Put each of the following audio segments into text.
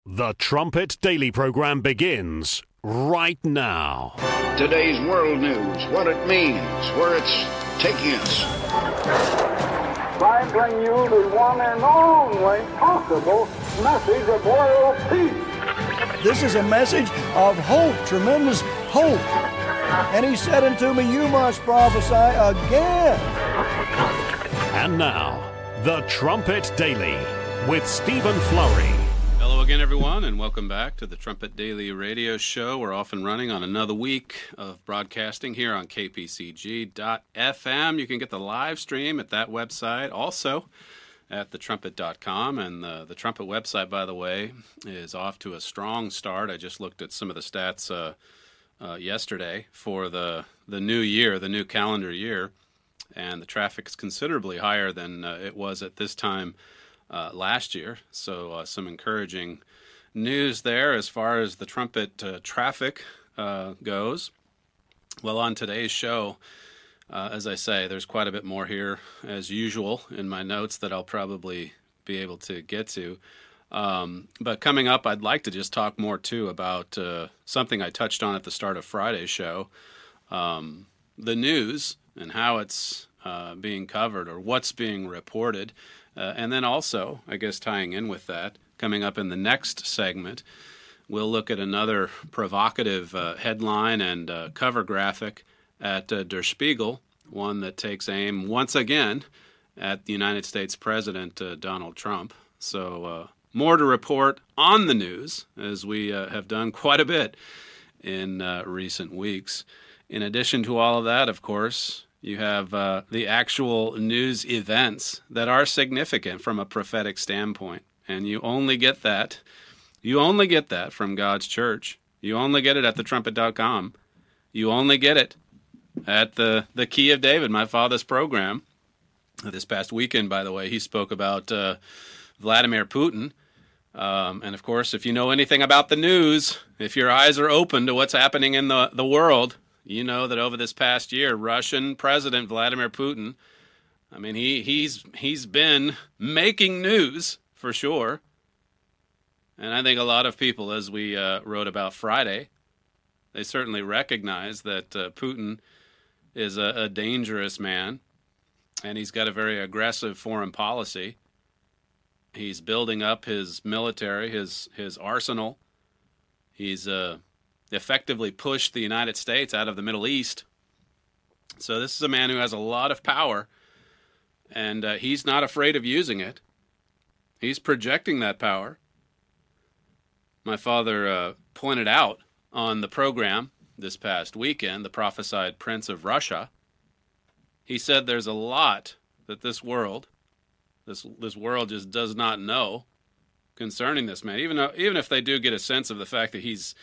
The Trumpet Daily program begins right now. Today's world news, what it means, where it's taking us. I bring you the one and only possible message of world peace. This is a message of hope, tremendous hope. And he said unto me, you must prophesy again. And now, The Trumpet Daily with Stephen Flurry. Hello again, everyone, and welcome back to the Trumpet Daily radio show. We're off and running on another week of broadcasting here on kpcg.fm. You can get the live stream at that website, also at thetrumpet.com. And the Trumpet website, by the way, is off to a strong start. I just looked at some of the stats yesterday for the new year, the new calendar year, and the traffic is considerably higher than it was at this time last year. So some encouraging news there as far as the Trumpet traffic goes. Well, on today's show, as I say, there's quite a bit more here as usual in my notes that I'll probably be able to get to. But coming up, I'd like to just talk more too about something I touched on at the start of Friday's show, the news and how it's being covered or what's being reported. And then also, I guess tying in with that, coming up in the next segment, we'll look at another provocative headline and cover graphic at Der Spiegel, one that takes aim once again at the United States President Donald Trump. So more to report on the news, as we have done quite a bit in recent weeks. In addition to all of that, of course, you have the actual news events that are significant from a prophetic standpoint. And you only get that. You only get that from God's church. You only get it at thetrumpet.com. You only get it at the Key of David, my father's program. This past weekend, by the way, he spoke about Vladimir Putin. And of course, if you know anything about the news, if your eyes are open to what's happening in the world, you know that over this past year, Russian President Vladimir Putin, I mean, he's been making news for sure. And I think a lot of people, as we wrote about Friday, they certainly recognize that Putin is a dangerous man, and he's got a very aggressive foreign policy. He's building up his military, his arsenal. He's effectively pushed the United States out of the Middle East. So this is a man who has a lot of power, and he's not afraid of using it. He's projecting that power. My father pointed out on the program this past weekend, the prophesied Prince of Russia. He said there's a lot that this world just does not know concerning this man. Even if they do get a sense of the fact that he's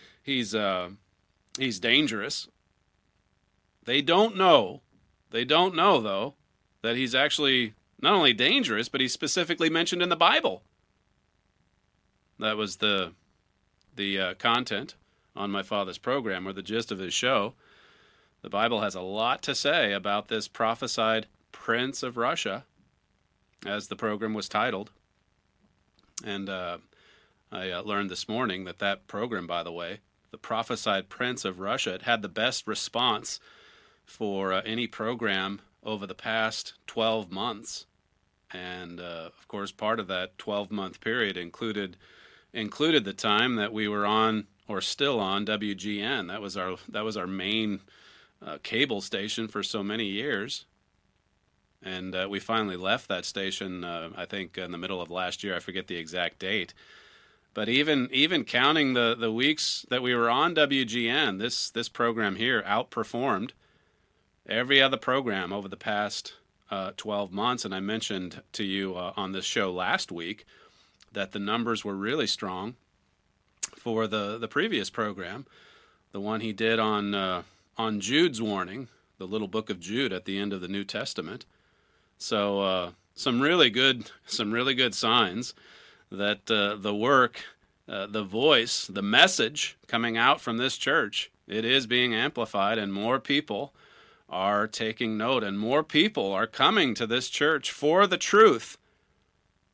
dangerous, they don't know though that he's actually not only dangerous, but he's specifically mentioned in the Bible. That was the content on my father's program, or the gist of his show. The Bible has a lot to say about this prophesied Prince of Russia, as the program was titled. And I learned this morning that program, by the way, the prophesied Prince of Russia, it had the best response for any program over the past 12 months. And, of course, part of that 12-month period included the time that we were on, or still on, WGN. That was our main cable station for so many years. And we finally left that station, I think, in the middle of last year. I forget the exact date. But even counting the weeks that we were on WGN, this program here outperformed every other program over the past 12 months. And I mentioned to you on this show last week that the numbers were really strong for the previous program, the one he did on Jude's warning, the little book of Jude at the end of the New Testament. So some really good signs that the work, the voice, the message coming out from this church, it is being amplified, and more people are taking note, and more people are coming to this church for the truth,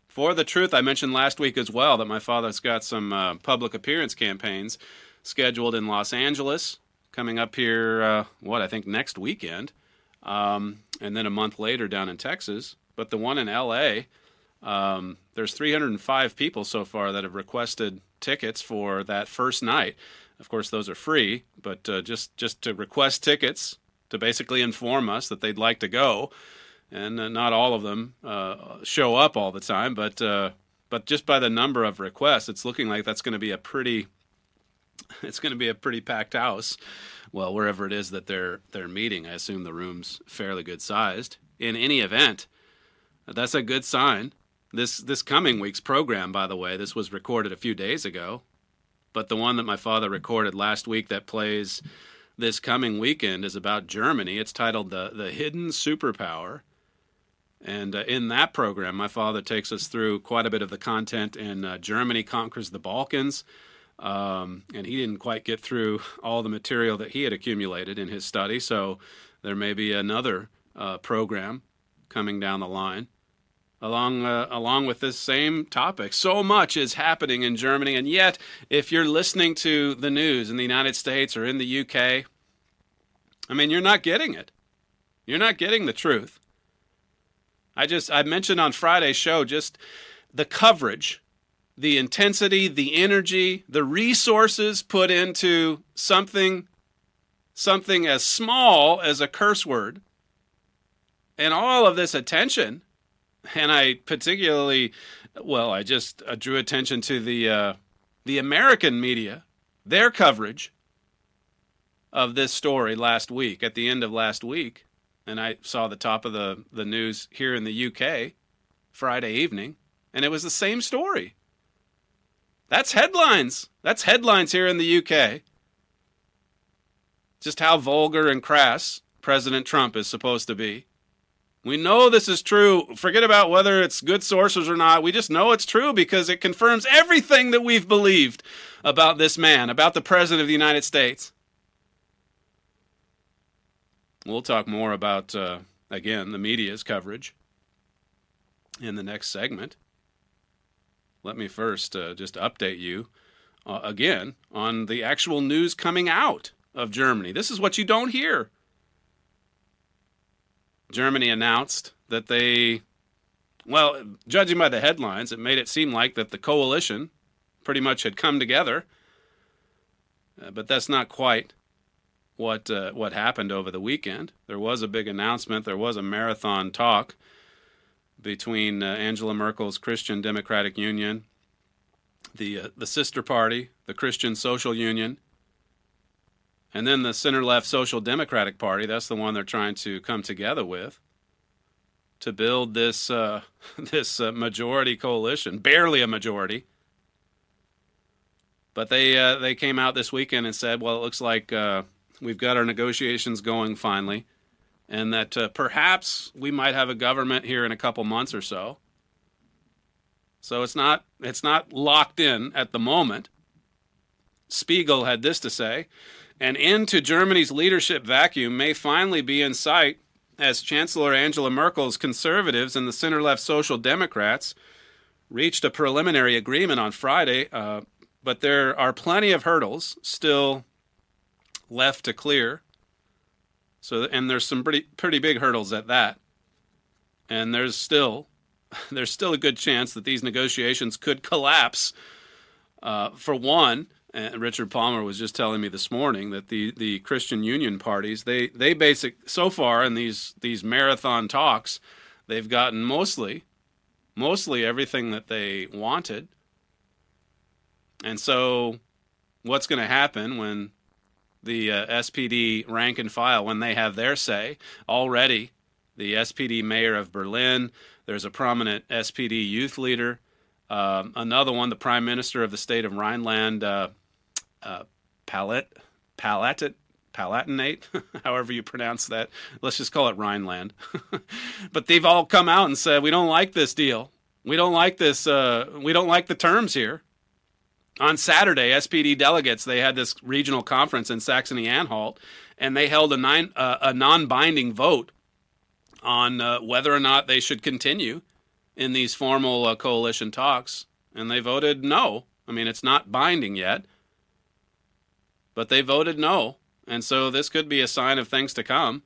For the Truth, I mentioned last week as well that my father's got some public appearance campaigns scheduled in Los Angeles, coming up here, I think next weekend, and then a month later down in Texas. But the one in L.A., there's 305 people so far that have requested tickets for that first night. Of course, those are free, but just to request tickets to basically inform us that they'd like to go. And not all of them show up all the time, but just by the number of requests, it's looking like that's going to be a pretty packed house. Well, wherever it is that they're meeting, I assume the room's fairly good sized. In any event, that's a good sign. This coming week's program, by the way, this was recorded a few days ago, but the one that my father recorded last week that plays this coming weekend is about Germany. It's titled The Hidden Superpower. And in that program, my father takes us through quite a bit of the content in Germany Conquers the Balkans. And he didn't quite get through all the material that he had accumulated in his study. So there may be another program coming down the line along with this same topic. So much is happening in Germany. And yet, if you're listening to the news in the United States or in the UK, I mean, you're not getting it. You're not getting the truth. I mentioned on Friday's show just the coverage, the intensity, the energy, the resources put into something as small as a curse word, and all of this attention. And I particularly, I just drew attention to the American media, their coverage of this story last week, at the end of last week. And I saw the top of the news here in the UK Friday evening, and it was the same story. That's headlines. That's headlines here in the UK. Just how vulgar and crass President Trump is supposed to be. We know this is true. Forget about whether it's good sources or not. We just know it's true because it confirms everything that we've believed about this man, about the President of the United States. We'll talk more about, again, the media's coverage in the next segment. Let me first just update you, again, on the actual news coming out of Germany. This is what you don't hear. Germany announced that judging by the headlines, it made it seem like that the coalition pretty much had come together. But that's not quite what happened over the weekend. There was a big announcement. There was a marathon talk between Angela Merkel's Christian Democratic Union, the sister party, the Christian Social Union, and then the center-left Social Democratic Party. That's the one they're trying to come together with to build this majority coalition, barely a majority. But they came out this weekend and said, well, it looks like we've got our negotiations going finally, and that perhaps we might have a government here in a couple months or so. So it's not locked in at the moment. Spiegel had this to say: an end to Germany's leadership vacuum may finally be in sight as Chancellor Angela Merkel's conservatives and the center-left Social Democrats reached a preliminary agreement on Friday, but there are plenty of hurdles still left to clear. And there's some pretty big hurdles at that. And there's still a good chance that these negotiations could collapse. For one, and Richard Palmer was just telling me this morning that the Christian Union parties, they so far in these marathon talks, they've gotten mostly everything that they wanted. And so what's going to happen when the SPD rank and file, when they have their say? Already, the SPD mayor of Berlin, there's a prominent SPD youth leader, another one, the prime minister of the state of Rhineland, Palatinate, however you pronounce that. Let's just call it Rhineland. But they've all come out and said, we don't like this deal. We don't like this. We don't like the terms here. On Saturday, SPD delegates, they had this regional conference in Saxony-Anhalt, and they held a non-binding vote on whether or not they should continue in these formal coalition talks, and they voted no. I mean, it's not binding yet, but they voted no. And so this could be a sign of things to come.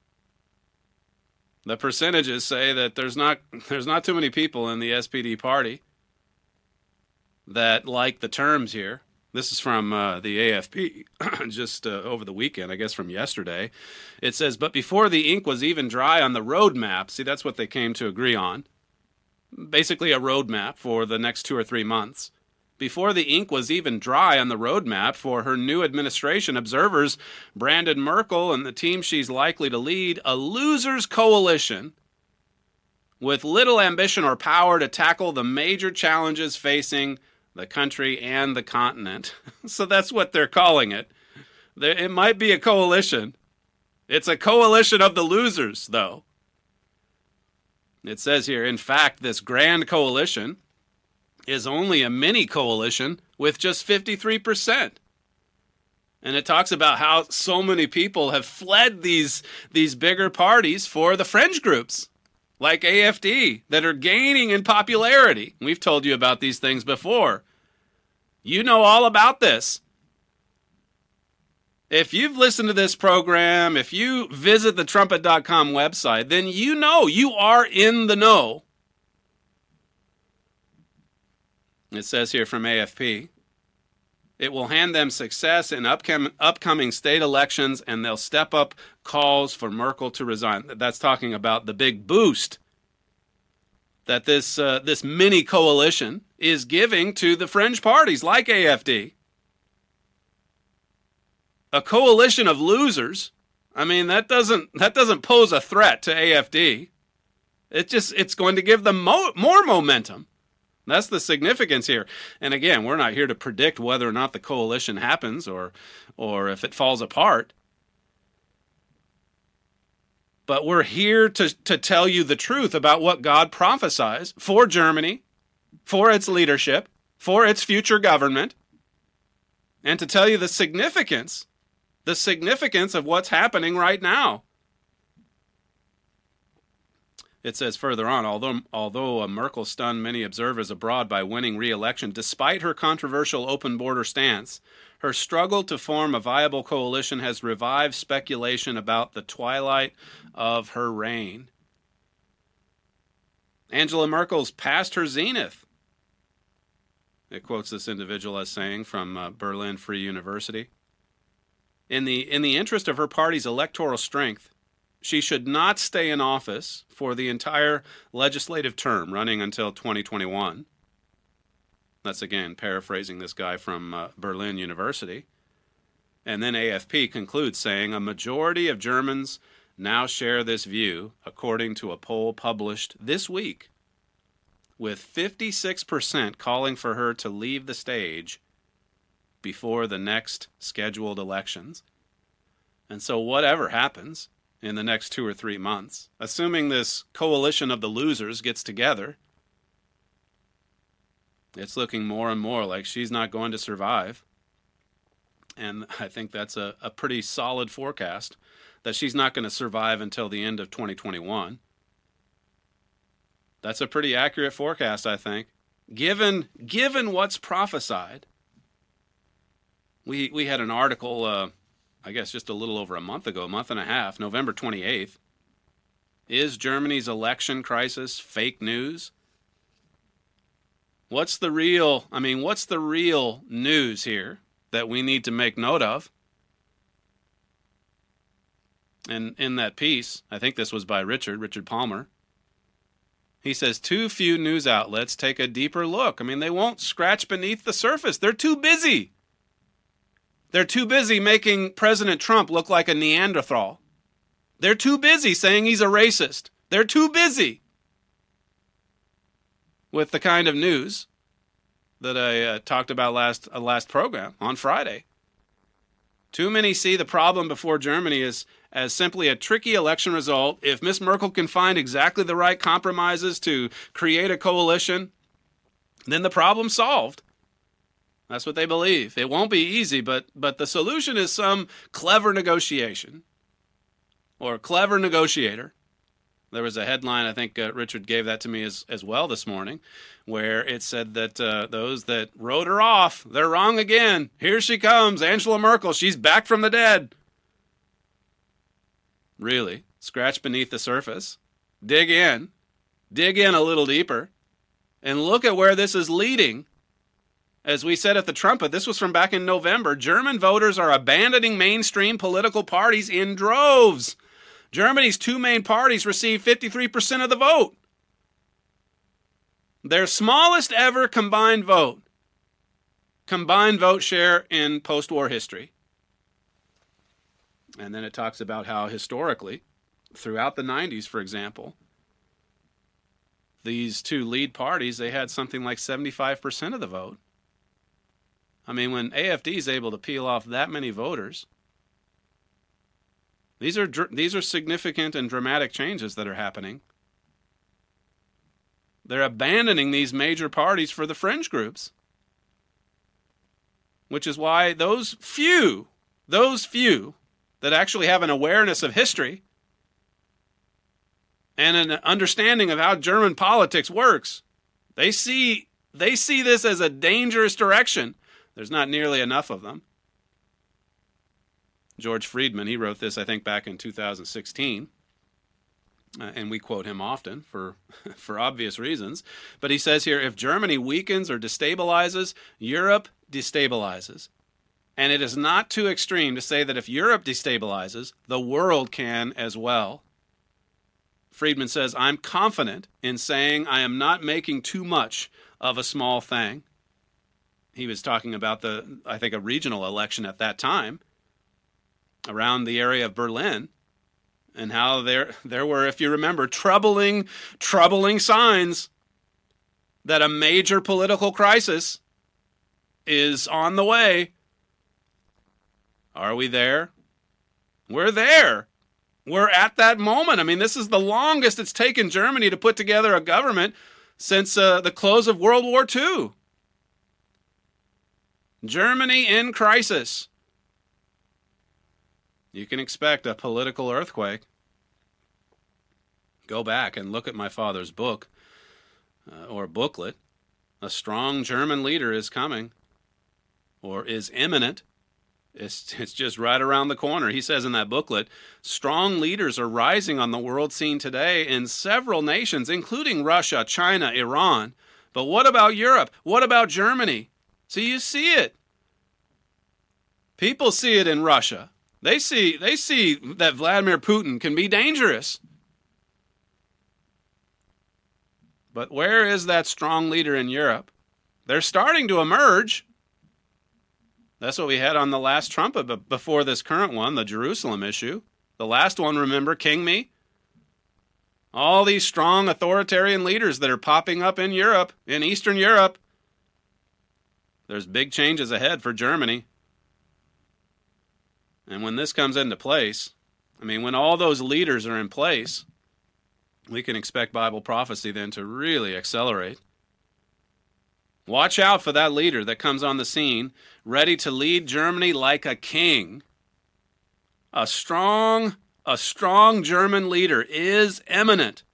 The percentages say that there's not too many people in the SPD party that like the terms here. This is from the AFP just over the weekend, I guess from yesterday. It says, but before the ink was even dry on the roadmap, see, that's what they came to agree on, basically a roadmap for the next 2 or 3 months. Before the ink was even dry on the roadmap for her new administration, observers branded Merkel and the team she's likely to lead a losers coalition with little ambition or power to tackle the major challenges facing the country and the continent. So that's what they're calling it. It might be a coalition. It's a coalition of the losers, though. It says here, in fact, this grand coalition is only a mini coalition with just 53%. And it talks about how so many people have fled these bigger parties for the fringe groups, like AFD, that are gaining in popularity. We've told you about these things before. You know all about this. If you've listened to this program, if you visit the trumpet.com website, then you know you are in the know. It says here from AFP, it will hand them success in upcoming state elections, and they'll step up calls for Merkel to resign. That's talking about the big boost that this mini coalition is giving to the fringe parties like AFD. A coalition of losers. I mean, that doesn't pose a threat to AFD. It's going to give them more momentum. That's the significance here. And again, we're not here to predict whether or not the coalition happens or if it falls apart. But we're here to tell you the truth about what God prophesies for Germany, for its leadership, for its future government, and to tell you the significance of what's happening right now. It says further on, although Merkel stunned many observers abroad by winning re-election, despite her controversial open border stance, her struggle to form a viable coalition has revived speculation about the twilight of her reign. Angela Merkel's past her zenith. It quotes this individual as saying from Berlin Free University. In the interest of her party's electoral strength, she should not stay in office for the entire legislative term running until 2021. That's again paraphrasing this guy from Berlin University. And then AFP concludes saying a majority of Germans now share this view, according to a poll published this week, with 56% calling for her to leave the stage before the next scheduled elections. And so whatever happens in the next 2 or 3 months, assuming this coalition of the losers gets together, it's looking more and more like she's not going to survive. And I think that's a pretty solid forecast, that she's not going to survive until the end of 2021. That's a pretty accurate forecast, I think. Given what's prophesied, we had an article, I guess just a little over a month ago, a month and a half, November 28th. Is Germany's election crisis fake news? What's the real news here that we need to make note of? And in that piece, I think this was by Richard Palmer, he says, too few news outlets take a deeper look. I mean, they won't scratch beneath the surface. They're too busy. They're too busy making President Trump look like a Neanderthal. They're too busy saying he's a racist. They're too busy with the kind of news that I talked about last program on Friday. Too many see the problem before Germany as simply a tricky election result. If Miss Merkel can find exactly the right compromises to create a coalition, then the problem's solved. That's what they believe. It won't be easy, but the solution is some clever negotiation or clever negotiator There was a headline, I think Richard gave that to me as well this morning, where it said that those that wrote her off, they're wrong again. Here she comes, Angela Merkel. She's back from the dead. Really? Scratch beneath the surface. Dig in a little deeper, and look at where this is leading. As we said at the Trumpet, this was from back in November, German voters are abandoning mainstream political parties in droves. Germany's two main parties received 53% of the vote. Their smallest ever combined vote share in post-war history. And then it talks about how historically, throughout the 90s, for example, these two lead parties, they had something like 75% of the vote. I mean, when AfD is able to peel off that many voters, these are significant and dramatic changes that are happening. They're abandoning these major parties for the fringe groups, which is why those few that actually have an awareness of history and an understanding of how German politics works, they see this as a dangerous direction. There's not nearly enough of them. George Friedman, he wrote this, I think, back in 2016, and we quote him often for obvious reasons. But he says here, if Germany weakens or destabilizes, Europe destabilizes. And it is not too extreme to say that if Europe destabilizes, the world can as well. Friedman says, I'm confident in saying I am not making too much of a small thing. He was talking about I think, a regional election at that time around the area of Berlin, and how there were, if you remember, troubling signs that a major political crisis is on the way. Are we there? We're there. We're at that moment. I mean, this is the longest it's taken Germany to put together a government since the close of World War II. Germany in crisis. You can expect a political earthquake. Go back and look at my father's book, or booklet. A strong German leader is coming, or is imminent. It's just right around the corner. He says in that booklet, strong leaders are rising on the world scene today in several nations, including Russia, China, Iran. But what about Europe? What about Germany? So you see it. People see it in Russia. They see that Vladimir Putin can be dangerous. But where is that strong leader in Europe? They're starting to emerge. That's what we had on the last trumpet, but before this current one, the Jerusalem issue. The last one, remember, King Me? All these strong authoritarian leaders that are popping up in Europe, in Eastern Europe. There's big changes ahead for Germany. And when this comes into place, I mean, when all those leaders are in place, we can expect Bible prophecy then to really accelerate. Watch out for that leader that comes on the scene, ready to lead Germany like a king. A strong German leader is imminent.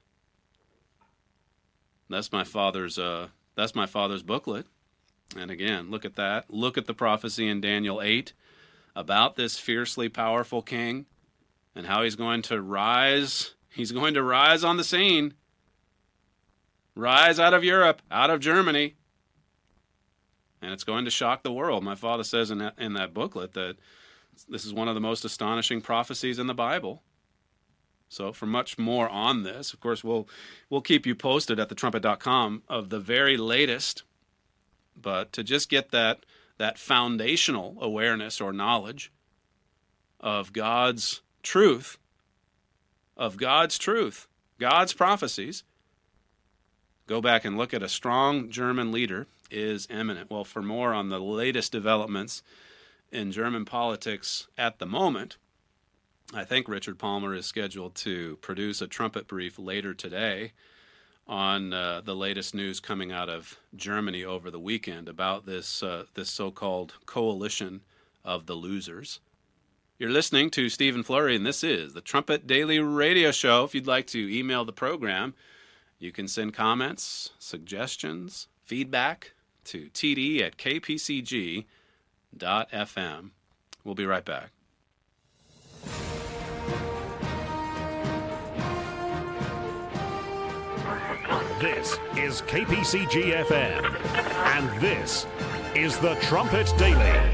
That's my father's booklet. And again, look at that. Look at the prophecy in Daniel 8 about this fiercely powerful king and how he's going to rise. He's going to rise on the scene. Rise out of Europe, out of Germany. And it's going to shock the world. My father says in that booklet that this is one of the most astonishing prophecies in the Bible. So for much more on this, of course, we'll keep you posted at thetrumpet.com of the very latest. But to just get that foundational awareness or knowledge of God's truth, God's prophecies, go back and look at a strong German leader is imminent. Well, for more on the latest developments in German politics at the moment, I think Richard Palmer is scheduled to produce a trumpet brief later today on the latest news coming out of Germany over the weekend about this so-called coalition of the losers. You're listening to Stephen Flurry, and this is the Trumpet Daily Radio Show. If you'd like to email the program, you can send comments, suggestions, feedback to td@kpcg.fm. We'll be right back. This is KPCG-FM, and this is the Trumpet Daily.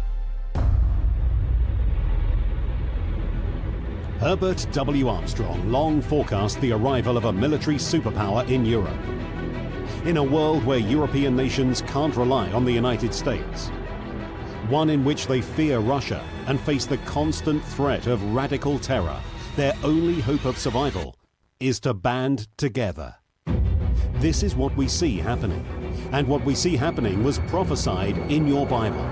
Herbert W. Armstrong long forecast the arrival of a military superpower in Europe. In a world where European nations can't rely on the United States, one in which they fear Russia and face the constant threat of radical terror, their only hope of survival is to band together. This is what we see happening, and what we see happening was prophesied in your Bible.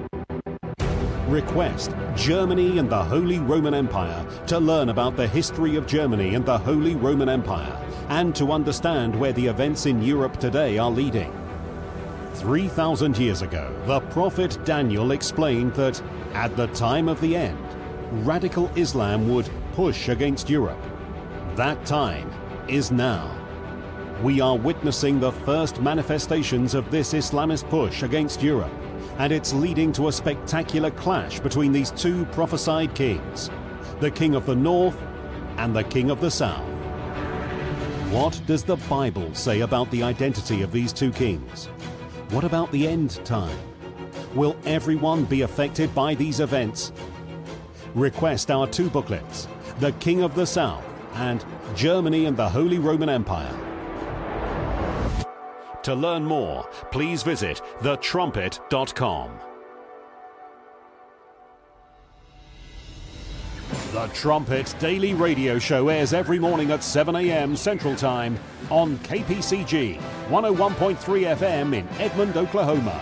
Request Germany and the Holy Roman Empire to learn about the history of Germany and the Holy Roman Empire, and to understand where the events in Europe today are leading. 3,000 years ago, the prophet Daniel explained that at the time of the end, radical Islam would push against Europe. That time is now. We are witnessing the first manifestations of this Islamist push against Europe, and it's leading to a spectacular clash between these two prophesied kings, the King of the North and the King of the South. What does the Bible say about the identity of these two kings? What about the end time? Will everyone be affected by these events? Request our two booklets, The King of the South and Germany and the Holy Roman Empire. To learn more, please visit thetrumpet.com. The Trumpet Daily Radio Show airs every morning at 7 a.m. Central Time on KPCG 101.3 FM in Edmond, Oklahoma.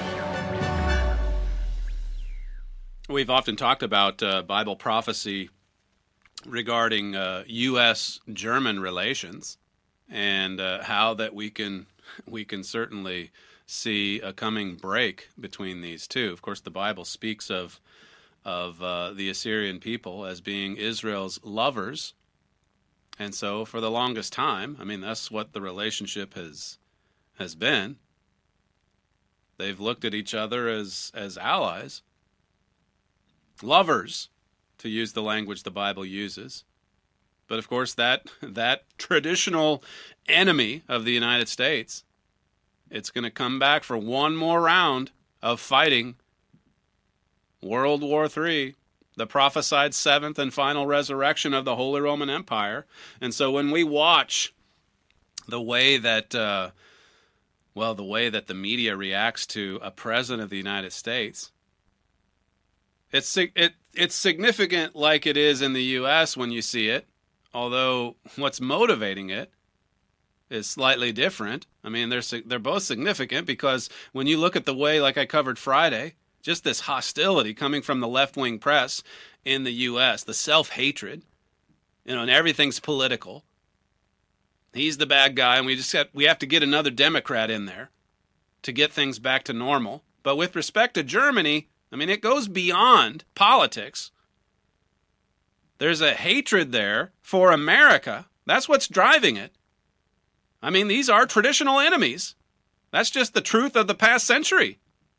We've often talked about Bible prophecy regarding U.S.-German relations, and how that we can certainly see a coming break between these two. Of course, the Bible speaks of the Assyrian people as being Israel's lovers, and so for the longest time, I mean, that's what the relationship has been. They've looked at each other as allies, lovers, to use the language the Bible uses. But of course, that traditional enemy of the United States, it's going to come back for one more round of fighting. World War III, the prophesied seventh and final resurrection of the Holy Roman Empire. And so when we watch the way that, the way that the media reacts to a president of the United States, it's significant like it is in the U.S. when you see it. Although what's motivating it is slightly different. I mean, they're both significant because when you look at the way, like I covered Friday, just this hostility coming from the left-wing press in the U.S., the self-hatred, and everything's political. He's the bad guy, and we have to get another Democrat in there to get things back to normal. But with respect to Germany, I mean, it goes beyond politics. There's a hatred there for America. That's what's driving it. I mean, these are traditional enemies. That's just the truth of the past century.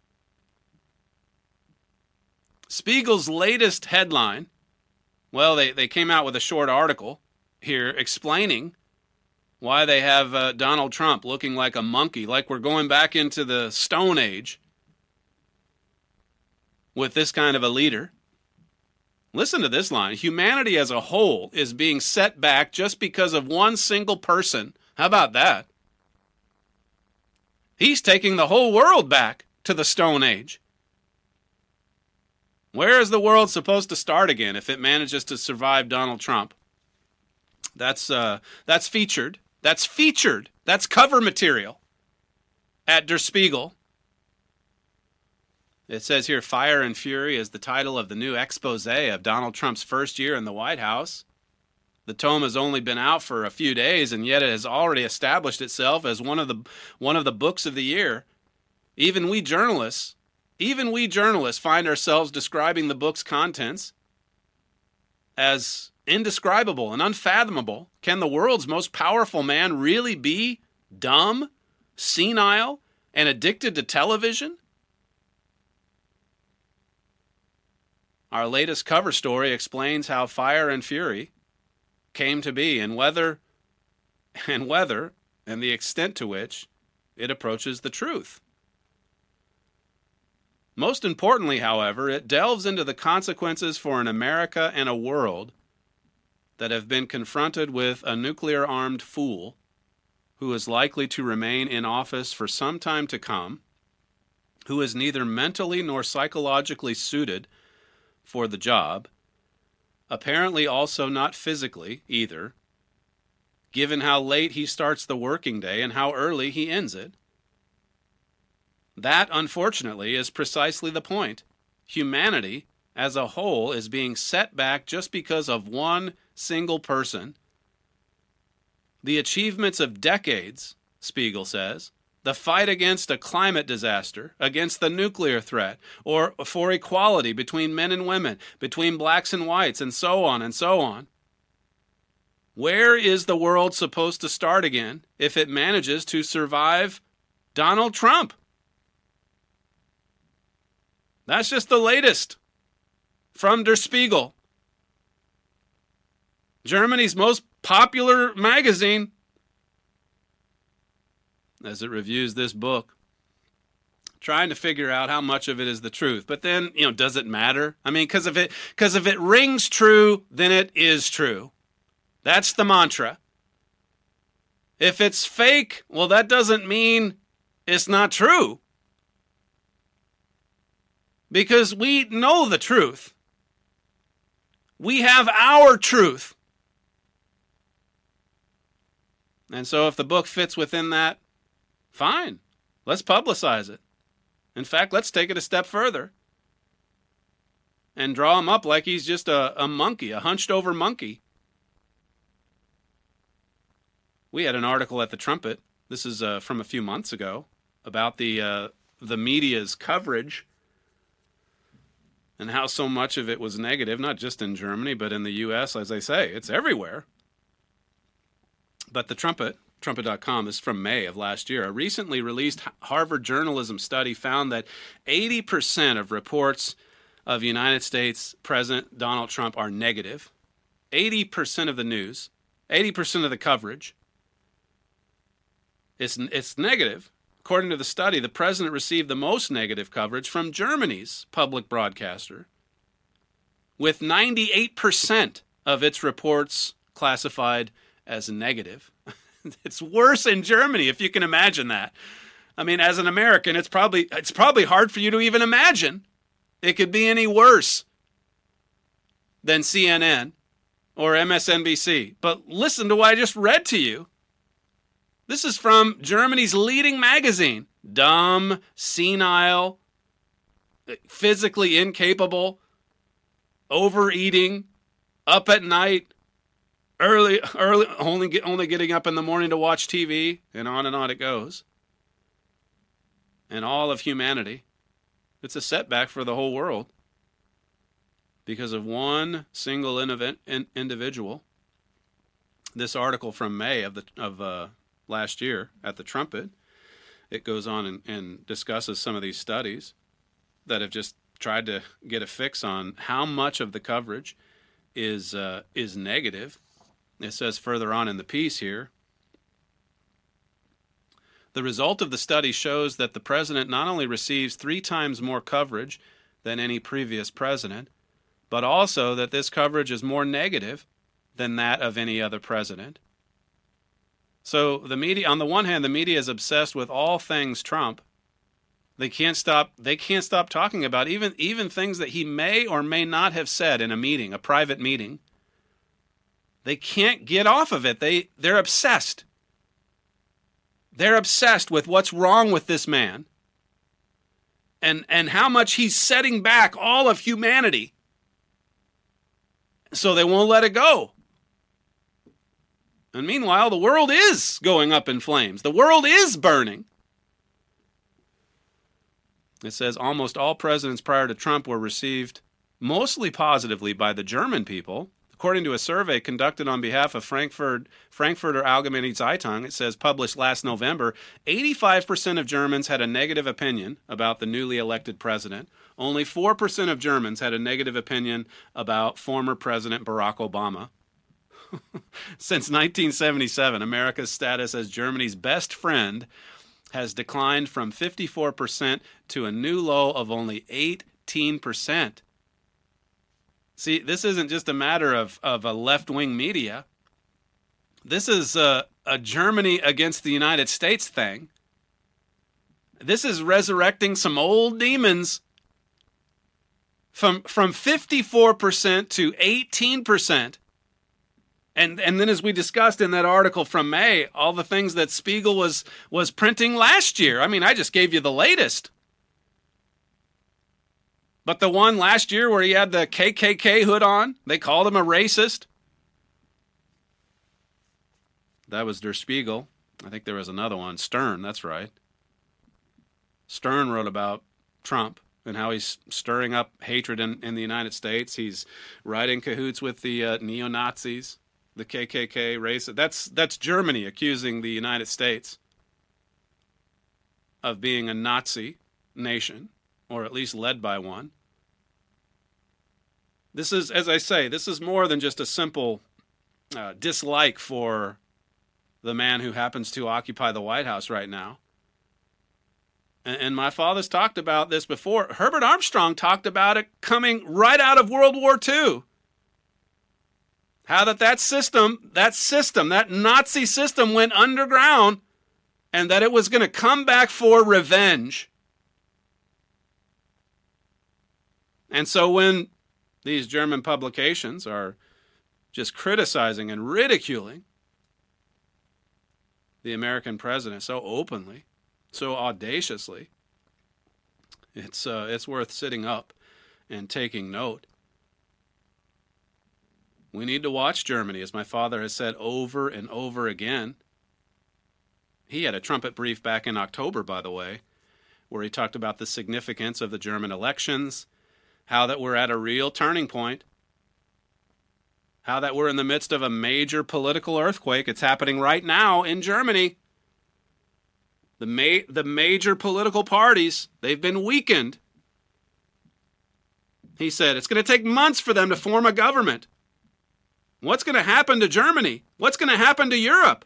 Spiegel's latest headline, well, they came out with a short article here explaining why they have Donald Trump looking like a monkey, like we're going back into the Stone Age with this kind of a leader. Listen to this line. Humanity as a whole is being set back just because of one single person. How about that? He's taking the whole world back to the Stone Age. Where is the world supposed to start again if it manages to survive Donald Trump? That's featured. That's featured. That's cover material at Der Spiegel. It says here, Fire and Fury is the title of the new expose of Donald Trump's first year in the White House. The tome has only been out for a few days, and yet it has already established itself as one of the books of the year. Even we journalists Even we journalists find ourselves describing the book's contents as indescribable and unfathomable. Can the world's most powerful man really be dumb, senile, and addicted to television? Our latest cover story explains how Fire and Fury came to be, and whether and the extent to which it approaches the truth. Most importantly, however, it delves into the consequences for an America and a world that have been confronted with a nuclear-armed fool who is likely to remain in office for some time to come, who is neither mentally nor psychologically suited for the job, apparently also not physically either, given how late he starts the working day and how early he ends it. That, unfortunately, is precisely the point. Humanity as a whole is being set back just because of one single person. The achievements of decades, Spiegel says, the fight against a climate disaster, against the nuclear threat, or for equality between men and women, between blacks and whites, and so on and so on. Where is the world supposed to start again if it manages to survive Donald Trump? That's just the latest from Der Spiegel, Germany's most popular magazine, as it reviews this book, trying to figure out how much of it is the truth. But then, does it matter? I mean, because if it rings true, then it is true. That's the mantra. If it's fake, well, that doesn't mean it's not true. Because we know the truth. We have our truth. And so if the book fits within that, fine. Let's publicize it. In fact, let's take it a step further and draw him up like he's just a monkey, a hunched-over monkey. We had an article at the Trumpet, this is from a few months ago, about the media's coverage and how so much of it was negative, not just in Germany, but in the U.S., as I say. It's everywhere. But the Trumpet, trumpet.com, this is from May of last year. A recently released Harvard journalism study found that 80% of reports of United States President Donald Trump are negative. 80% of the news, 80% of the coverage, it's negative. According to the study, the president received the most negative coverage from Germany's public broadcaster, with 98% of its reports classified as negative. It's worse in Germany, if you can imagine that. I mean, as an American, it's probably hard for you to even imagine it could be any worse than CNN or MSNBC. But listen to what I just read to you. This is from Germany's leading magazine. Dumb, senile, physically incapable, overeating, up at night, early, only getting up in the morning to watch TV, and on it goes. And all of humanity. It's a setback for the whole world because of one single individual. This article from May of last year at the Trumpet, it goes on and discusses some of these studies that have just tried to get a fix on how much of the coverage is negative. It says further on in the piece here, the result of the study shows that the president not only receives 3 times more coverage than any previous president, but also that this coverage is more negative than that of any other president. So the media, on the one hand, the media is obsessed with all things Trump. They can't stop talking about even things that he may or may not have said in a meeting, a private meeting. They can't get off of it. They're obsessed. They're obsessed with what's wrong with this man and how much he's setting back all of humanity. So they won't let it go. And meanwhile, the world is going up in flames. The world is burning. It says almost all presidents prior to Trump were received mostly positively by the German people. According to a survey conducted on behalf of Frankfurter Allgemeine Zeitung, it says published last November, 85% of Germans had a negative opinion about the newly elected president. Only 4% of Germans had a negative opinion about former President Barack Obama. Since 1977, America's status as Germany's best friend has declined from 54% to a new low of only 18%. See, this isn't just a matter of a left-wing media. This is a Germany against the United States thing. This is resurrecting some old demons from 54% to 18%. And then, as we discussed in that article from May, all the things that Spiegel was printing last year. I mean, I just gave you the latest. But the one last year where he had the KKK hood on, they called him a racist. That was Der Spiegel. I think there was another one, Stern, that's right. Stern wrote about Trump and how he's stirring up hatred in the United States. He's right in cahoots with the neo-Nazis, the KKK racist. That's Germany accusing the United States of being a Nazi nation, or at least led by one. This is, as I say, this is more than just a simple dislike for the man who happens to occupy the White House right now. And my father's talked about this before. Herbert Armstrong talked about it coming right out of World War II. How that Nazi system went underground, and that it was going to come back for revenge. And so when these German publications are just criticizing and ridiculing the American president so openly, so audaciously, it's worth sitting up and taking note. We need to watch Germany, as my father has said over and over again. He had a trumpet brief back in October, by the way, where he talked about the significance of the German elections, how that we're at a real turning point, how that we're in the midst of a major political earthquake. It's happening right now in Germany. The major political parties, they've been weakened. He said it's going to take months for them to form a government. What's going to happen to Germany? What's going to happen to Europe?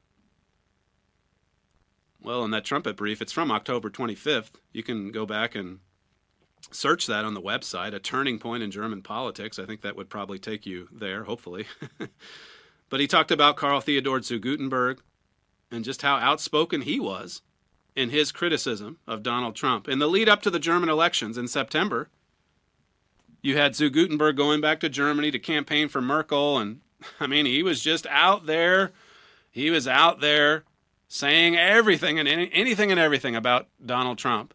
Well, in that trumpet brief, it's from October 25th. You can go back and search that on the website, A Turning Point in German Politics. I think that would probably take you there, hopefully. But he talked about Karl Theodor zu Guttenberg and just how outspoken he was in his criticism of Donald Trump. In the lead up to the German elections in September, you had zu Guttenberg going back to Germany to campaign for Merkel, and I mean, he was just out there. He was out there saying everything and anything and everything about Donald Trump.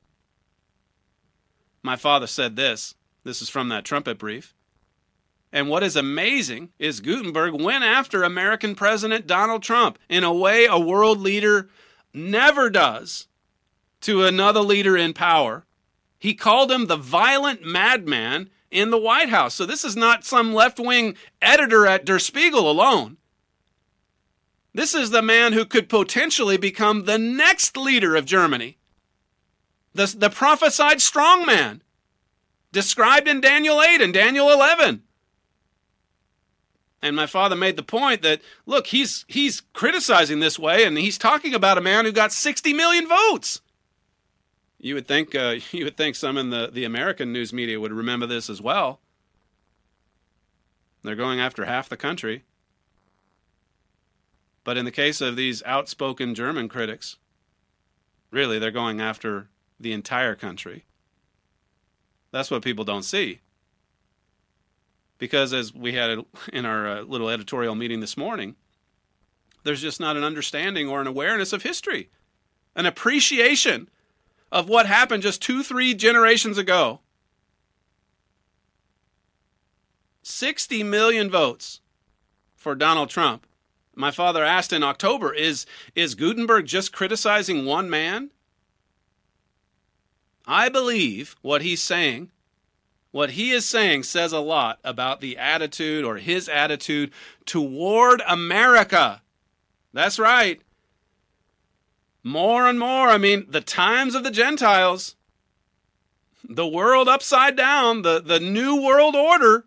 My father said this. This is from that trumpet brief. And what is amazing is Guttenberg went after American President Donald Trump in a way a world leader never does to another leader in power. He called him the violent madman in the White House. So this is not some left-wing editor at Der Spiegel alone. This is the man who could potentially become the next leader of Germany. The prophesied strongman, described in Daniel 8 and Daniel 11. And my father made the point that, look, he's criticizing this way, and he's talking about a man who got 60 million votes. You would think some in the American news media would remember this as well. They're going after half the country. But in the case of these outspoken German critics, really they're going after the entire country. That's what people don't see. Because as we had in our little editorial meeting this morning, there's just not an understanding or an awareness of history, an appreciation of what happened just 2-3 generations ago. 60 million votes for Donald Trump. My father asked in October, is Guttenberg just criticizing one man? I believe what he's saying, what he is saying says a lot about the attitude or his attitude toward America. That's right. More and more, I mean, the times of the Gentiles, the world upside down, the new world order.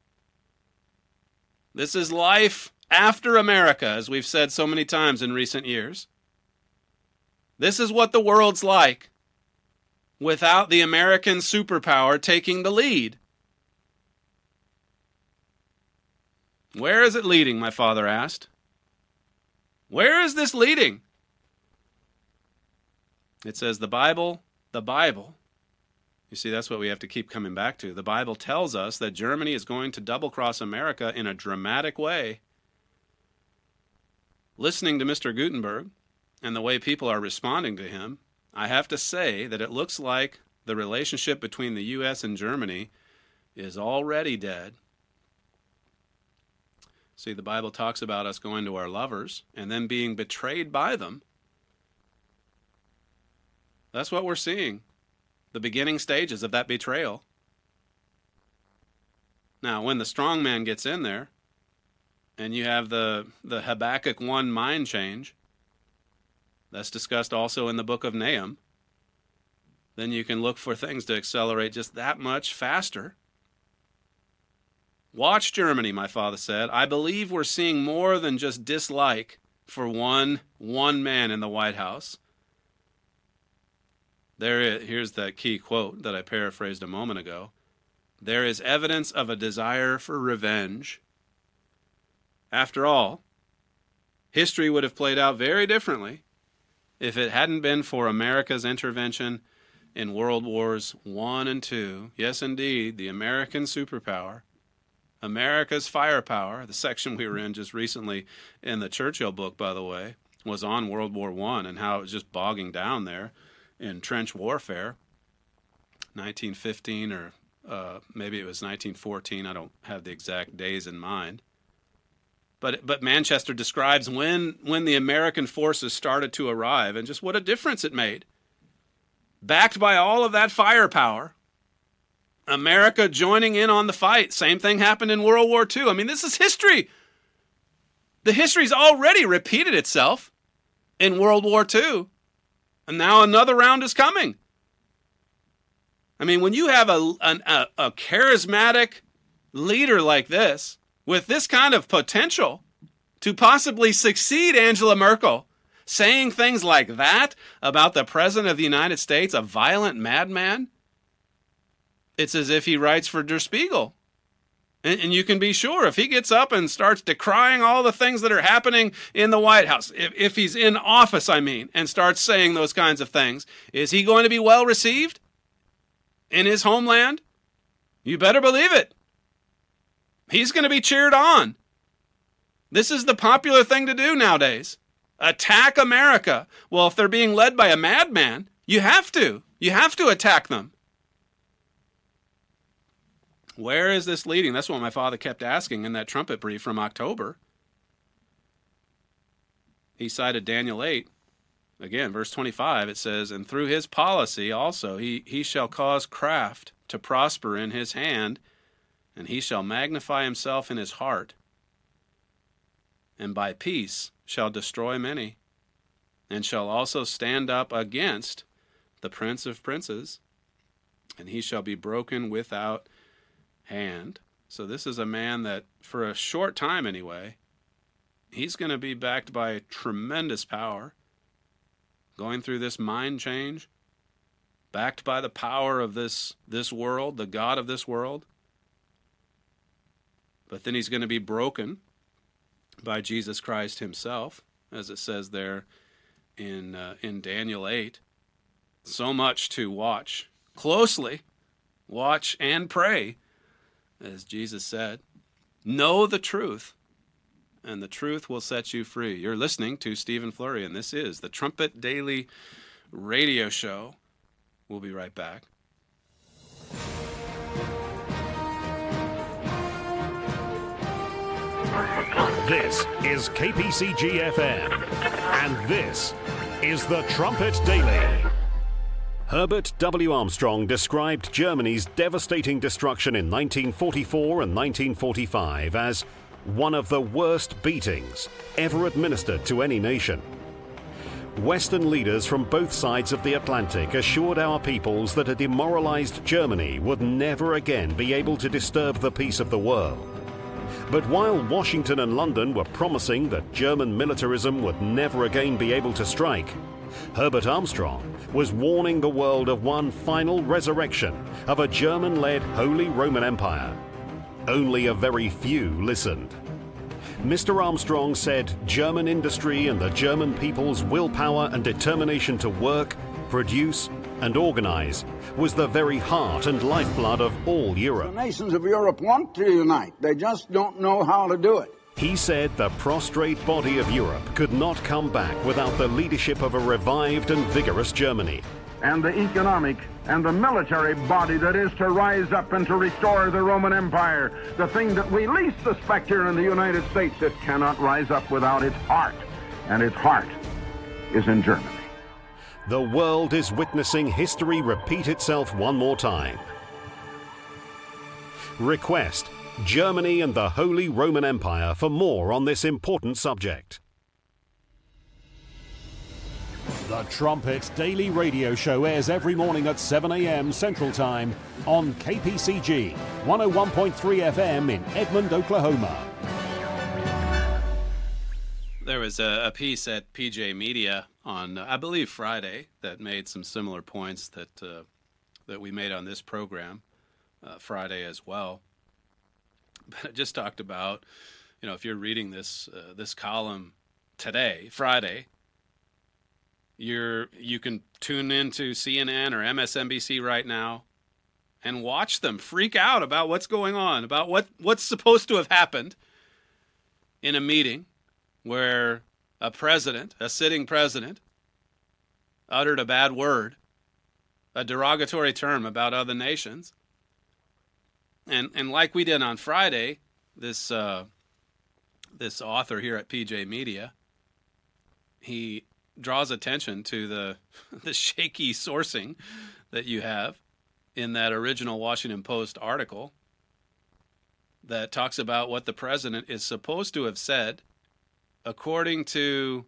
This is life after America, as we've said so many times in recent years. This is what the world's like without the American superpower taking the lead. Where is it leading, my father asked. Where is this leading? It says the Bible. You see, that's what we have to keep coming back to. The Bible tells us that Germany is going to double-cross America in a dramatic way. Listening to Mr. Gutenberg and the way people are responding to him, I have to say that it looks like the relationship between the U.S. and Germany is already dead. See, the Bible talks about us going to our lovers and then being betrayed by them. That's what we're seeing, the beginning stages of that betrayal. Now, when the strong man gets in there, and you have the Habakkuk 1 mind change, that's discussed also in the book of Nahum, then you can look for things to accelerate just that much faster. Watch Germany, my father said. I believe we're seeing more than just dislike for one man in the White House. Here's the key quote that I paraphrased a moment ago. There is evidence of a desire for revenge. After all, history would have played out very differently if it hadn't been for America's intervention in World Wars I and II. Yes, indeed, the American superpower, America's firepower. The section we were in just recently in the Churchill book, by the way, was on World War I and how it was just bogging down there in trench warfare. 1915 or maybe it was 1914. I don't have the exact days in mind. But Manchester describes when the American forces started to arrive and just what a difference it made. Backed by all of that firepower, America joining in on the fight. Same thing happened in World War II. I mean, this is history. The history's already repeated itself in World War II. And now another round is coming. I mean, when you have a charismatic leader like this, with this kind of potential to possibly succeed Angela Merkel, saying things like that about the President of the United States, a violent madman, it's as if he writes for Der Spiegel. And you can be sure if he gets up and starts decrying all the things that are happening in the White House, if he's in office, and starts saying those kinds of things, is he going to be well received in his homeland? You better believe it. He's going to be cheered on. This is the popular thing to do nowadays. Attack America. Well, if they're being led by a madman, you have to. You have to attack them. Where is this leading? That's what my father kept asking in that trumpet brief from October. He cited Daniel 8. Again, verse 25, it says, and through his policy also he shall cause craft to prosper in his hand, and he shall magnify himself in his heart, and by peace shall destroy many, and shall also stand up against the Prince of Princes, and he shall be broken without hand. So this is a man that, for a short time anyway, he's going to be backed by tremendous power, going through this mind change, backed by the power of this world, the God of this world. But then he's going to be broken by Jesus Christ himself, as it says there in Daniel 8. So much to watch closely, watch and pray, as Jesus said. Know the truth, and the truth will set you free. You're listening to Stephen Flurry, and this is the Trumpet Daily Radio Show. We'll be right back. This is KPCG FM, and this is the Trumpet Daily. Herbert W. Armstrong described Germany's devastating destruction in 1944 and 1945 as one of the worst beatings ever administered to any nation. Western leaders from both sides of the Atlantic assured our peoples that a demoralized Germany would never again be able to disturb the peace of the world. But while Washington and London were promising that German militarism would never again be able to strike, Herbert Armstrong was warning the world of one final resurrection of a German-led Holy Roman Empire. Only a very few listened. Mr. Armstrong said German industry and the German people's willpower and determination to work, produce, and organize was the very heart and lifeblood of all Europe. The nations of Europe want to unite. They just don't know how to do it. He said the prostrate body of Europe could not come back without the leadership of a revived and vigorous Germany. And the economic and the military body that is to rise up and to restore the Roman Empire, the thing that we least suspect here in the United States, it cannot rise up without its heart, and its heart is in Germany. The world is witnessing history repeat itself one more time. Request Germany and the Holy Roman Empire for more on this important subject. The Trumpet Daily Radio Show airs every morning at 7 a.m. Central Time on KPCG 101.3 FM in Edmond, Oklahoma. There was a piece at PJ Media on, I believe, Friday that made some similar points that we made on this program Friday as well. But it just talked about, if you're reading this column today, Friday, you can tune into CNN or MSNBC right now and watch them freak out about what's going on, about what's supposed to have happened in a meeting where a sitting president, uttered a bad word, a derogatory term about other nations. And like we did on Friday, this author here at PJ Media, he draws attention to the shaky sourcing that you have in that original Washington Post article that talks about what the president is supposed to have said according to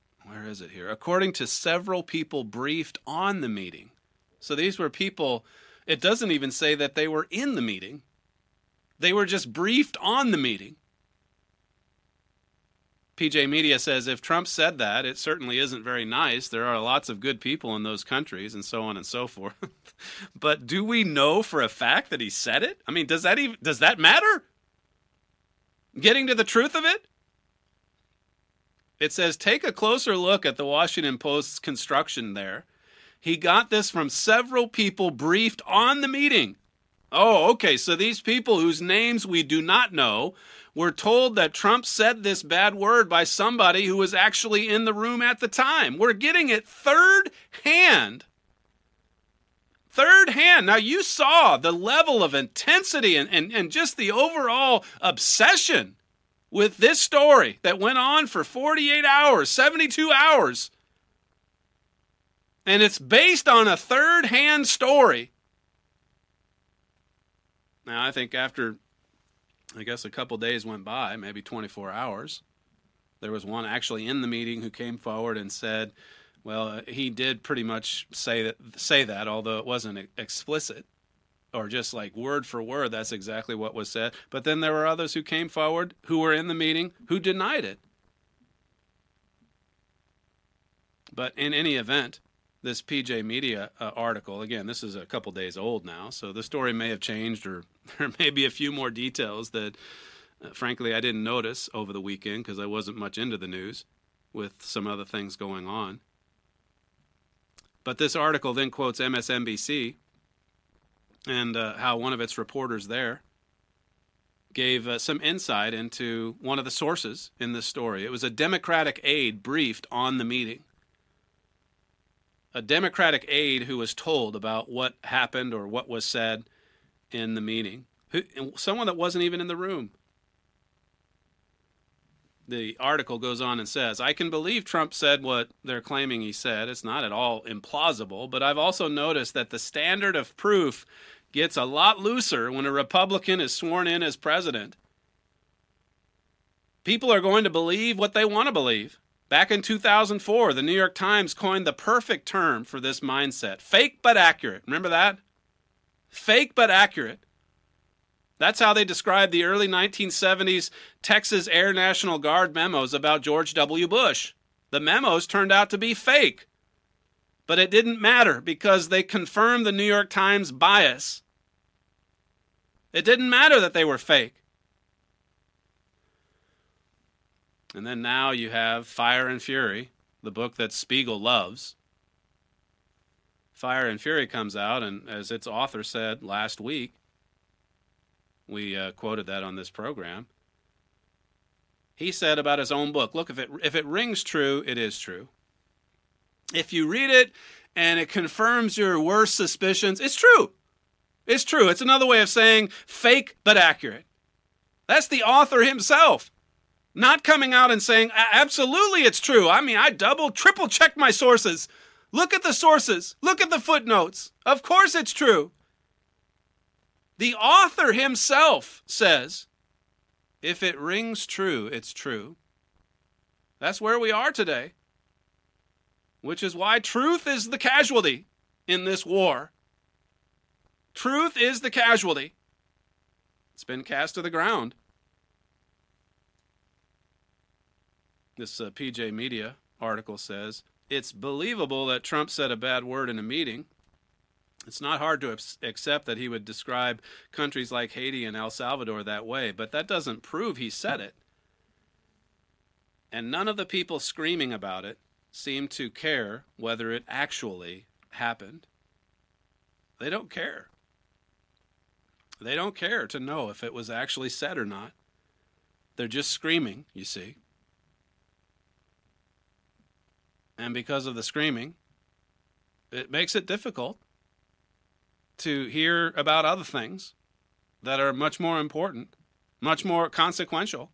several people briefed on the meeting. So these were people, it doesn't even say that they were in the meeting. They were just briefed on the meeting. PJ Media says if Trump said that, it certainly isn't very nice. There are lots of good people in those countries and so on and so forth. But do we know for a fact that he said it? I mean, does that matter? Getting to the truth of it? It says, take a closer look at the Washington Post's construction there. He got this from several people briefed on the meeting. Oh, okay, so these people whose names we do not know were told that Trump said this bad word by somebody who was actually in the room at the time. We're getting it third hand. Third hand. Now, you saw the level of intensity and just the overall obsession with this story that went on for 48 hours, 72 hours. And it's based on a third-hand story. Now, I think after, a couple days went by, maybe 24 hours, there was one actually in the meeting who came forward and said, well, he did pretty much say that, although it wasn't explicit, or just like word for word, that's exactly what was said. But then there were others who came forward who were in the meeting who denied it. But in any event, this PJ Media article, again, this is a couple days old now, so the story may have changed, or there may be a few more details that, frankly, I didn't notice over the weekend because I wasn't much into the news with some other things going on. But this article then quotes MSNBC and how one of its reporters there gave some insight into one of the sources in this story. It was a Democratic aide briefed on the meeting. A Democratic aide who was told about what happened or what was said in the meeting. Someone that wasn't even in the room. The article goes on and says, I can believe Trump said what they're claiming he said. It's not at all implausible, but I've also noticed that the standard of proof gets a lot looser when a Republican is sworn in as president. People are going to believe what they want to believe. Back in 2004, the New York Times coined the perfect term for this mindset. Fake but accurate. Remember that? Fake but accurate. That's how they described the early 1970s Texas Air National Guard memos about George W. Bush. The memos turned out to be fake. But it didn't matter because they confirmed the New York Times bias. It didn't matter that they were fake. And then now you have Fire and Fury, the book that Spiegel loves. Fire and Fury comes out, and as its author said last week, we quoted that on this program. He said about his own book, look, if it rings true, it is true. If you read it and it confirms your worst suspicions, it's true. It's true. It's another way of saying fake but accurate. That's the author himself. Not coming out and saying, absolutely it's true. I mean, I triple check my sources. Look at the sources. Look at the footnotes. Of course it's true. The author himself says, if it rings true, it's true. That's where we are today. Which is why truth is the casualty in this war. Truth is the casualty. It's been cast to the ground. This PJ Media article says, it's believable that Trump said a bad word in a meeting. It's not hard to accept that he would describe countries like Haiti and El Salvador that way, but that doesn't prove he said it. And none of the people screaming about it seem to care whether it actually happened. They don't care. They don't care to know if it was actually said or not. They're just screaming, you see. And because of the screaming, it makes it difficult to hear about other things that are much more important, much more consequential.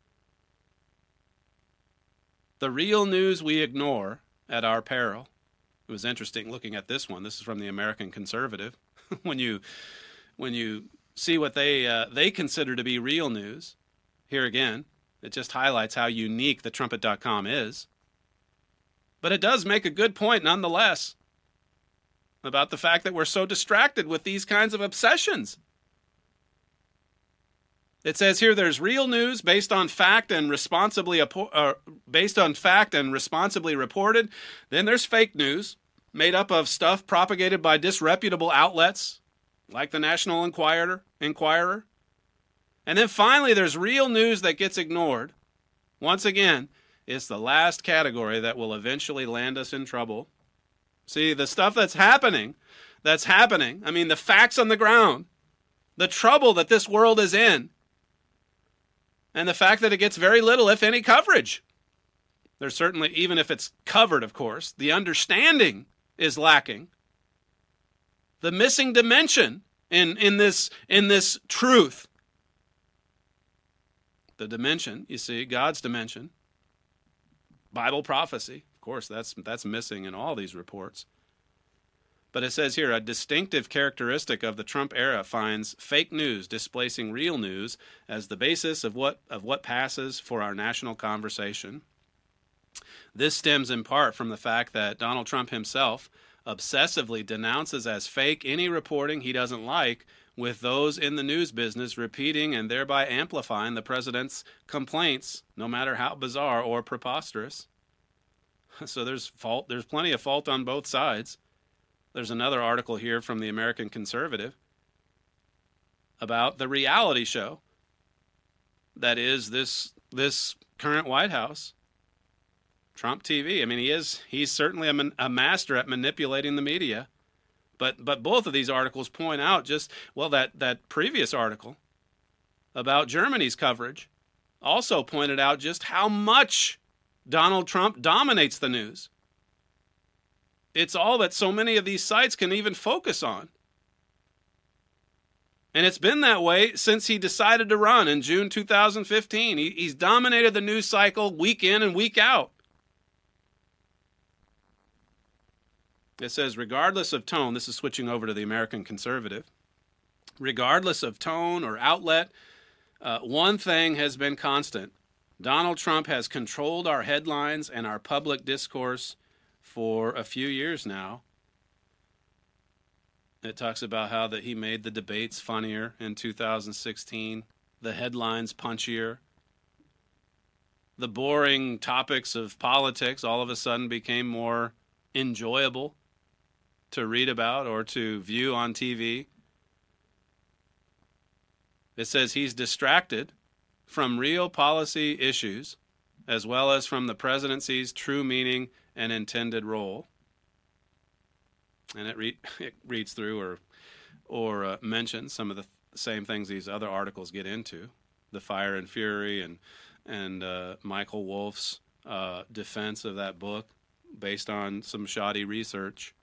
The real news we ignore at our peril. It was interesting looking at this one. This is from the American Conservative. when you see what they consider to be real news, here again, it just highlights how unique the Trumpet.com is. But it does make a good point nonetheless about the fact that we're so distracted with these kinds of obsessions. It says here there's real news based on fact and responsibly reported. Then there's fake news made up of stuff propagated by disreputable outlets like the National Enquirer. And then finally there's real news that gets ignored. Once again, it's the last category that will eventually land us in trouble. See, the stuff that's happening, I mean, the facts on the ground, the trouble that this world is in, and the fact that it gets very little, if any, coverage. There's certainly, even if it's covered, of course, the understanding is lacking. The missing dimension in this truth. The dimension, you see, God's dimension. Bible prophecy, of course, that's missing in all these reports. But it says here, a distinctive characteristic of the Trump era finds fake news displacing real news as the basis of what passes for our national conversation. This stems in part from the fact that Donald Trump himself obsessively denounces as fake any reporting he doesn't like, with those in the news business repeating and thereby amplifying the president's complaints, no matter how bizarre or preposterous. So there's plenty of fault on both sides. There's another article here from the American Conservative about the reality show that is this current White House, Trump TV. I mean, he's certainly a master at manipulating the media. But both of these articles point out that previous article about Germany's coverage also pointed out just how much Donald Trump dominates the news. It's all that so many of these sites can even focus on. And it's been that way since he decided to run in June 2015. He's dominated the news cycle week in and week out. It says, regardless of tone, this is switching over to the American Conservative, regardless of tone or outlet, one thing has been constant. Donald Trump has controlled our headlines and our public discourse for a few years now. It talks about how that he made the debates funnier in 2016, the headlines punchier. The boring topics of politics all of a sudden became more enjoyable to read about or to view on TV. It says he's distracted from real policy issues as well as from the presidency's true meaning and intended role. And it reads through or mentions some of the same things these other articles get into, the Fire and Fury and Michael Wolff's defense of that book based on some shoddy research.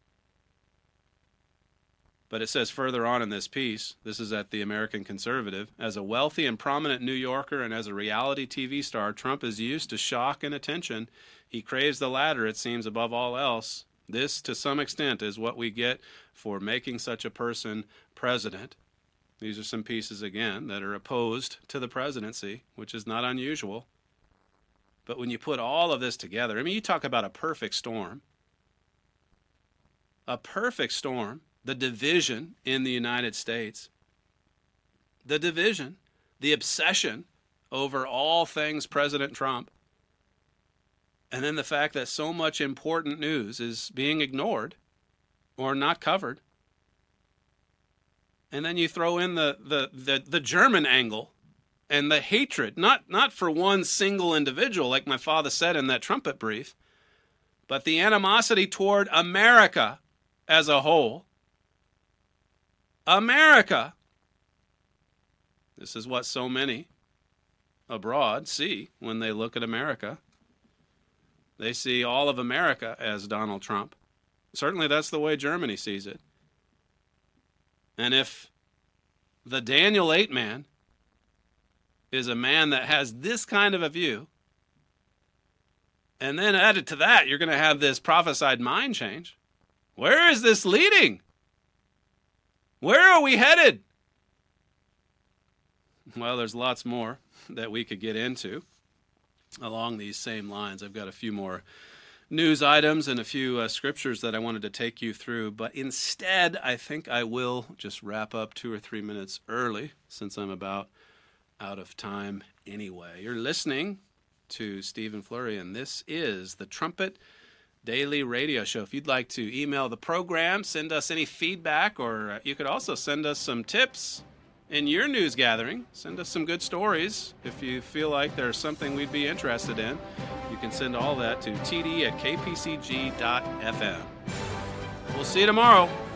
But it says further on in this piece, this is at the American Conservative, as a wealthy and prominent New Yorker and as a reality TV star, Trump is used to shock and attention. He craves the latter, it seems, above all else. This, to some extent, is what we get for making such a person president. These are some pieces, again, that are opposed to the presidency, which is not unusual. But when you put all of this together, I mean, you talk about a perfect storm. A perfect storm. The division in the United States. The division. The obsession over all things President Trump. And then the fact that so much important news is being ignored or not covered. And then you throw in the German angle and the hatred, not for one single individual, like my father said in that trumpet brief, but the animosity toward America as a whole. America. This is what so many abroad see when they look at America. They see all of America as Donald Trump. Certainly that's the way Germany sees it. And if the Daniel 8 man is a man that has this kind of a view, and then added to that, you're going to have this prophesied mind change. Where is this leading? Where are we headed? Well, there's lots more that we could get into along these same lines. I've got a few more news items and a few scriptures that I wanted to take you through, but instead I think I will just wrap up 2 or 3 minutes early since I'm about out of time anyway. You're listening to Stephen Flurry, and this is the Trumpet Daily Radio Show. If you'd like to email the program, send us any feedback, or you could also send us some tips in your news gathering. Send us some good stories. If you feel like there's something we'd be interested in, you can send all that to td@kpcg.fm. We'll see you tomorrow.